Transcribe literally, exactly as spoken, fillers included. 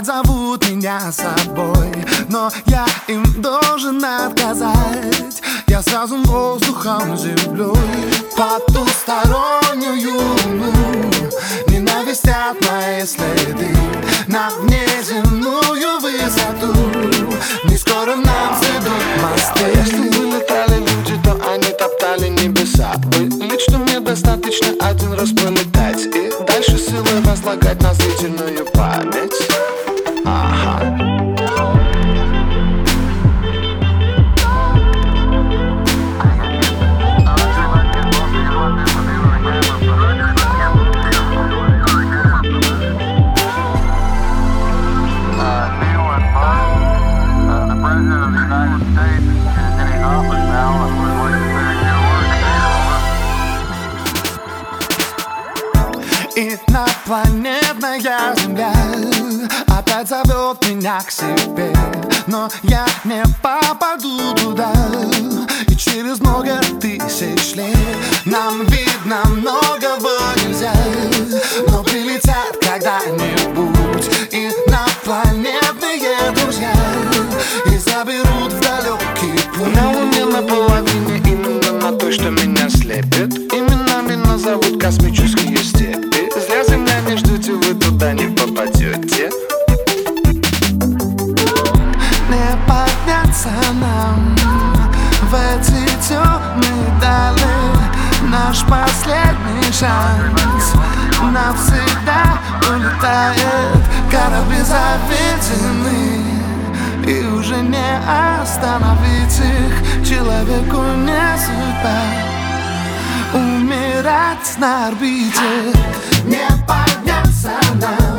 зовут меня с собой, но я им должен отказать. Я связан воздухом, землей, потустороннюю луну. Ненавистят мои следы на внеземную высоту. Не скоро нам сойдут мосты. А если вылетали люди, то они топтали небеса. Быть, что мне достаточно один раз полетать и дальше силой возлагать на зрительную память. Ага. Инопланетная земля опять зовет меня к себе, но я не попаду туда. И через много тысяч лет нам видно многого нельзя, но прилетят когда-нибудь инопланетные друзья и заберут в далекий путь. На луне наполовине, именно на той, что меня слепит. Именами назовут космические степи. Зря земля не ждете, вы туда не попадете. Не подняться нам в эти темные дали. Наш последний шанс навсегда улетает. Корабли заведены, и уже не остановить их. Человеку не судьба умирать на орбите. Не подняться нам